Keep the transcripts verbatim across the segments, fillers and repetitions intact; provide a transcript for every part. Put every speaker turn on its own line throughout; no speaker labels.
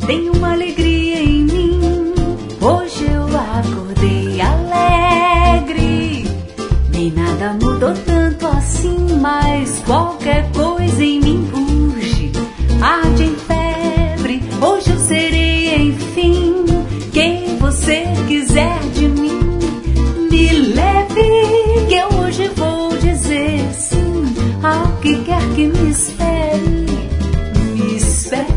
tem uma alegria em mim. Hoje eu acordei alegre. Nem nada mudou tanto assim, mas qualquer coisa em mim urge. Arde em febre, hoje eu serei enfim quem você quiser de mim. Me leve, que eu hoje vou dizer sim ao que quer que me espere. Me espere.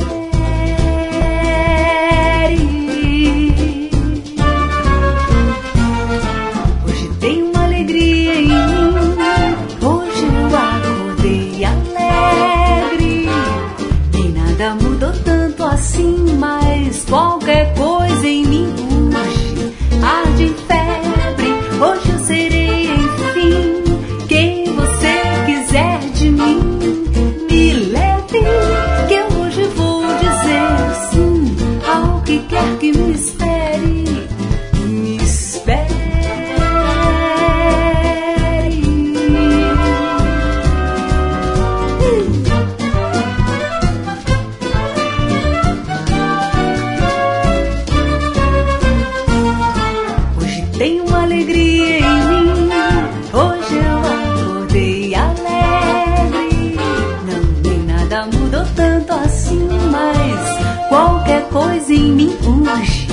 Hoje tem uma alegria em mim. Hoje eu acordei alegre. Nem nada mudou tanto assim, mas qualquer coisa em mim urge. Arde em febre, hoje eu serei enfim quem você quiser de mim. Me leve, que eu hoje vou dizer sim ao que quer que me espere. Me espere. Hoje tem uma alegria em mim. Hoje eu acordei alegre. Não, nem nada mudou tanto assim, mas qualquer coisa em mim urge.